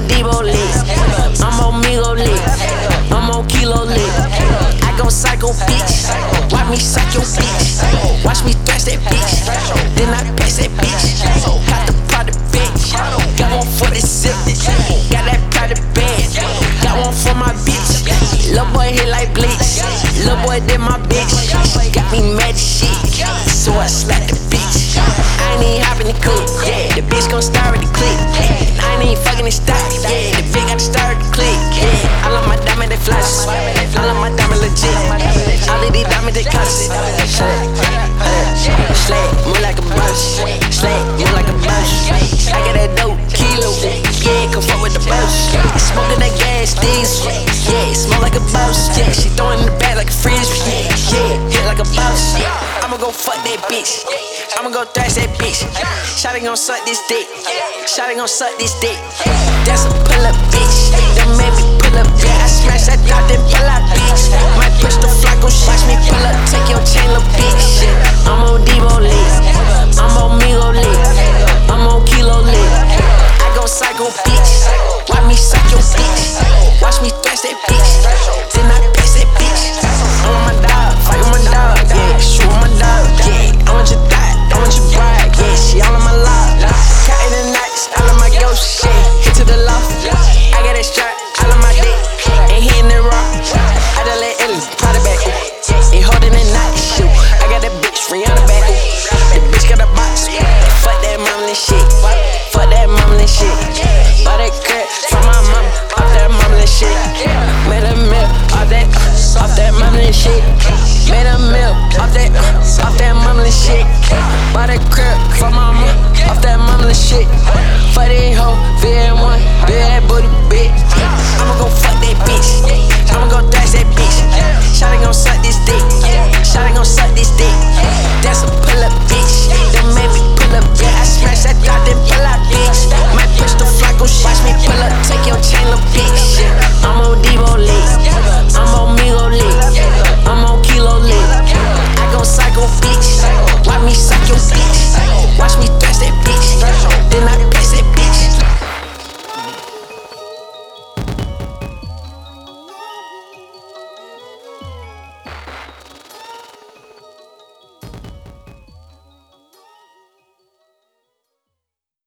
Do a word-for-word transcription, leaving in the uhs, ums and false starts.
on Debo lit. I'm on Migo lit. I'm on Kilo lit. I gon' psycho bitch. Watch me psych your bitch. Watch me thrash that bitch. Then I pass that bitch. Got the product bitch. Got one for the zip. Got that private bag. Got one for my bitch. Lil' boy hit like bleach. Lil' boy did my bitch. Got me mad as shit. So I slapped the bitch. I ain't even hopping the coupe. Yeah, the bitch gon' start with the click. I ain't even fucking the stock. Yeah, the bitch got to start with the click. Yeah, I love my diamond, they flash. I love my diamond legit. All of these diamonds, they cost. Slay, move like a bus. Slay, move like a bus. I got that dope, kilo. Yeah, come fuck with the bus. Smoking that gas, diesel. Yeah, smoke like a boss. Yeah, she throwing in the bag like a fridge. Yeah, yeah, hit like a boss. I'ma go fuck that bitch. I'ma go thrash that bitch. Shawty gon' suck this dick. Shawty gon' suck this dick. That's a pull up bitch. That made me pull up, yeah. I smash that dot, then pull out bitch. Might push the flock, gon' watch me pull up. Take your chain, little bitch. I'm on Debo lit. I'm on Migo lit. I'm on Kilo lit. I go psycho bitch. Watch me suck your bitch. Watch me thrash that bitch. Then I pass that bitch. I'm on my dog, fight with my dog. Yeah, shoot with my dog. Yeah, I want your thigh, I want your bride. Yeah, she all on my love. Counting the nights, all of my ghost shit. Hit to the loft. I got that strap, all of my dick. Ain't hitting the rock. I just let Ellie put it back. Ain't holding that night shoe. I got that bitch Rihanna back. The bitch got a box. Fuck that mama and shit. Fuck that mama and shit. Buy that crap from my mama. Off that mama and shit. Made a meal off that, off that mama and shit. Made a meal off that, off that mama and shit. Buy that crap from my mama. Off that mama and shit. Fuck that hoe, V M one, big that booty bitch. I'ma go fuck that bitch. I'ma go thrash that bitch. Shawty gon' suck this dick. Shawty gon' suck this dick. That's a pull up bitch. That made me pull up, yeah. I smash that dot, then pull out bitch. Might push the flock, gon' watch me pull up. Take your chain, little bitch. I'm on Debo lit. I'm on Migo lit. I'm on Kilo lit. I gon' psycho bitch. Watch me suck your bitch. Watch me